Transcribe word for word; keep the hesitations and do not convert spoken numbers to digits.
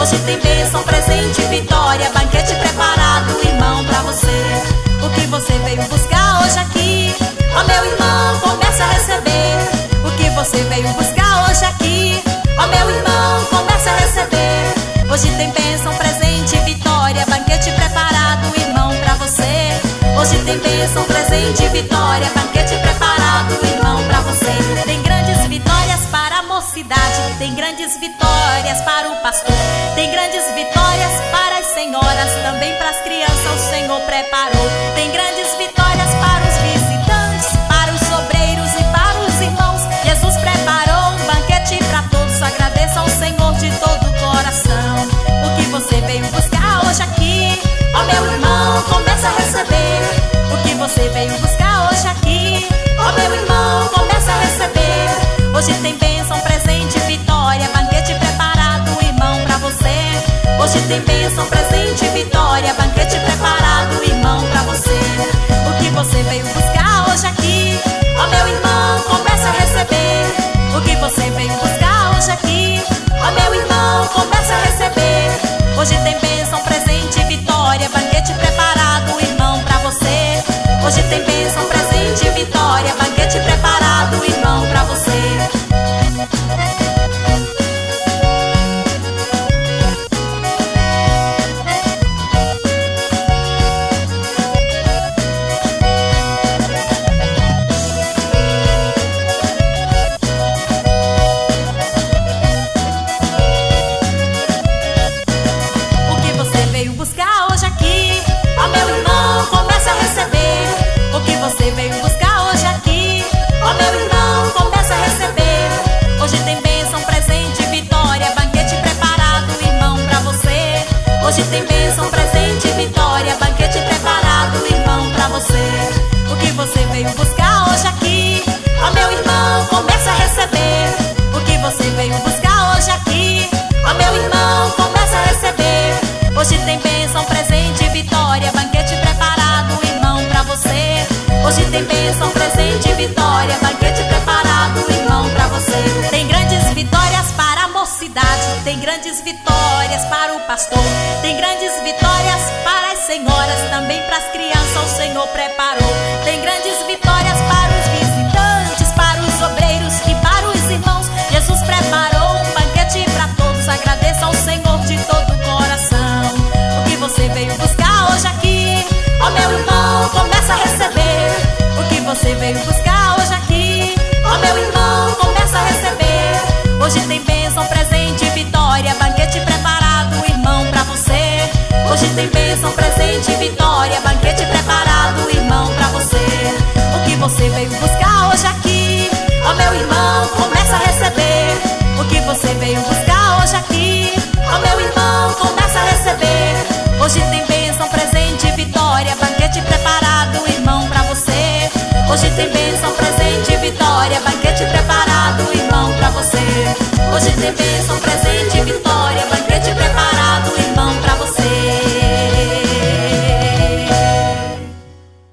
Hoje tem bênção, presente, vitória, banquete preparado, irmão, pra você. O que você veio buscar hoje aqui, ó meu irmão, comece a receber. O que você veio buscar hoje aqui, ó meu irmão, comece a receber. Hoje tem bênção, presente, vitória, banquete preparado, irmão, pra você. Hoje tem bênção, presente, vitória, banquete preparado, irmão, pra você. Tem grandes vitórias para a mocidade, tem grandes vitórias para o pastor, tem grandes vitórias para as senhoras, também para as crianças o Senhor preparou. Tem grandes vitórias para os visitantes, para os obreiros e para os irmãos. Jesus preparou um banquete para todos, agradeça ao Senhor de todo o coração. O que você veio buscar hoje aqui, ó meu irmão, começa a receber. O que você veio buscar hoje aqui, ó meu irmão, começa a receber. Hoje tem bênção, presente, vitória, banquete preparado, irmão, pra você. Hoje tem bênção, presente, vitória, banquete preparado, irmão, pra você. O que você veio buscar hoje aqui, ó meu irmão, começa a receber. O que você veio buscar hoje aqui, ó meu irmão, começa a receber. Hoje tem bênção, presente, vitória, banquete preparado, irmão, pra você. Hoje tem bênção, presente, vitória, banquete preparado, irmão, pra você. Hoje tem bênção, presente, vitória, banquete preparado, irmão, pra você. O que você veio buscar hoje aqui, ó meu irmão, começa a receber. O que você veio buscar hoje aqui, ó meu irmão, começa a receber. Hoje tem bênção, presente, vitória, banquete preparado, irmão, pra você. Hoje tem bênção, presente, vitória, banquete preparado, irmão, pra você. Tem grandes vitórias para a mocidade, tem grandes vitórias para o pastor, tem grandes vitórias para as senhoras, também para as crianças o Senhor preparou. Tem grandes vitórias para os visitantes, para os obreiros e para os irmãos. Jesus preparou um banquete para todos, agradeça ao Senhor de todo o coração. O que você veio buscar hoje aqui, ó meu irmão, começa a receber. O que você veio buscar hoje aqui, ó meu irmão, começa a receber. Hoje tem bênção, presente, vitória, banquete preparado, irmão, pra você. Hoje tem bênção, presente, vitória, banquete preparado, irmão, pra você. O que você veio buscar hoje aqui, ó meu irmão, começa a receber. O que você veio buscar hoje aqui, ó meu irmão, começa a receber. Hoje tem bênção, presente, vitória, banquete preparado, irmão, pra você. Hoje tem bênção, presente, vitória, banquete preparado, irmão, pra você. Hoje tem bênção, presente,